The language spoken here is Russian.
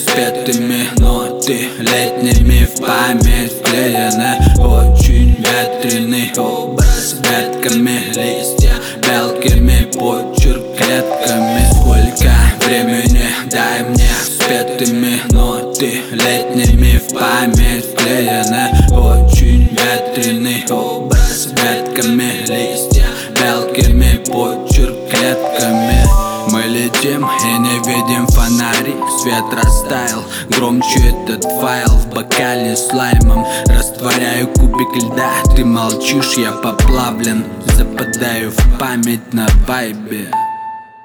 спетыми ноты летними в память вклеены. Очень ветреный образ ветками, листья мелкими, почерк клетками. Сколько времени, дай мне спетыми ноты летними в память вклеены. Очень ветреный образ ветками, листья мелкими, почерк клетками. Мы летим и не видим фонарик, свет растаял, громче этот файл в бокале с лаймом. Растворяю кубик льда, ты молчишь, я поплавлен, западаю в память на вайбе.